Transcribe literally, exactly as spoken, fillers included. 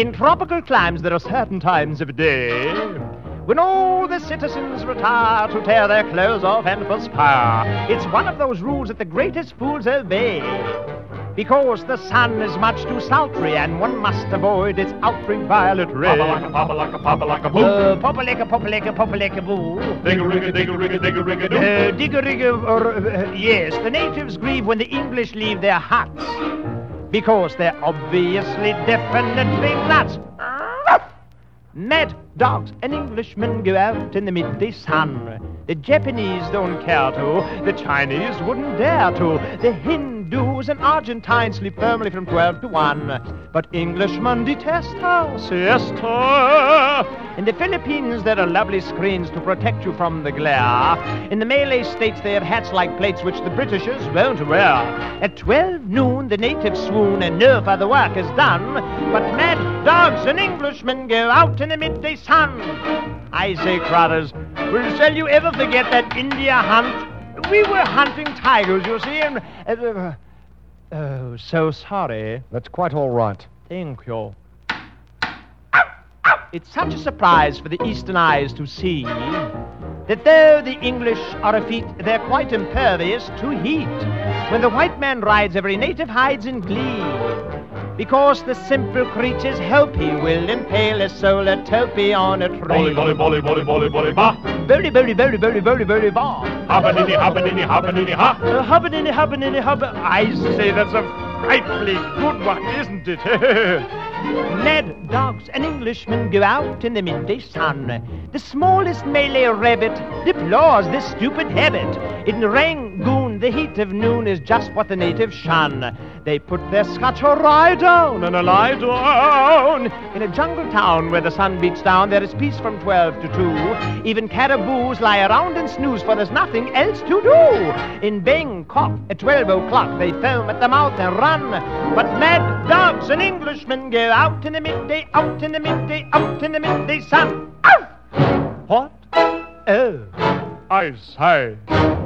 In tropical climes, there are certain times of day when all the citizens retire to tear their clothes off and perspire. It's one of those rules that the greatest fools obey, because the sun is much too sultry and one must avoid its ultraviolet rays. Papa-laka, papa-laka, boo. Uh, Papa-laka, papa-laka, papa-laka, boo. Digga-rigga, digga-rigga, digga-rigga, doo. Uh, digga-rigga, or, uh, yes, the natives grieve when the English leave their huts, because they're obviously definitely nuts. Mad dogs and Englishmen go out in the midday sun. The Japanese don't care to, the Chinese wouldn't dare to. The Hindus and Argentines sleep firmly from twelve to one. But Englishmen detest our siesta. In the Philippines, there are lovely screens to protect you from the glare. In the Malay states, they have hats like plates which the Britishers won't wear. At twelve noon, the natives swoon and no further work is done. But mad dogs and Englishmen go out in the midday sun. I say, Crothers, well, shall you ever forget that India hunt? We were hunting tigers, you see, and... Uh, uh, oh, so sorry. That's quite all right. Thank you. It's such a surprise for the Eastern eyes to see that though the English are effete, they're quite impervious to heat. When the white man rides, every native hides in glee, because the simple creatures hope he will impale a solar topee on a tree. Bolly, bolly, bolly, bolly, bolly, bolly, ba. Bolly, bolly, bolly, bolly, bolly, bolly, ba. Hobbanini, hobbanini, hobbanini, ha. Uh, hobbanini, hobbanini, hobba. I say, that's a frightfully good one, isn't it? Mad dogs and Englishmen go out in the midday sun. The smallest Malay rabbit deplores this stupid habit. In Rangoon, the heat of noon is just what the natives shun. They put their Scotch rye down and a lie down. In a jungle town where the sun beats down, there is peace from twelve to two. Even caraboos lie around and snooze, for there's nothing else to do. In Bangkok, at twelve o'clock, they foam at the mouth and run. But mad dogs and Englishmen go out in the midday, out in the midday, out in the midday sun. Ow! What? Oh. I say.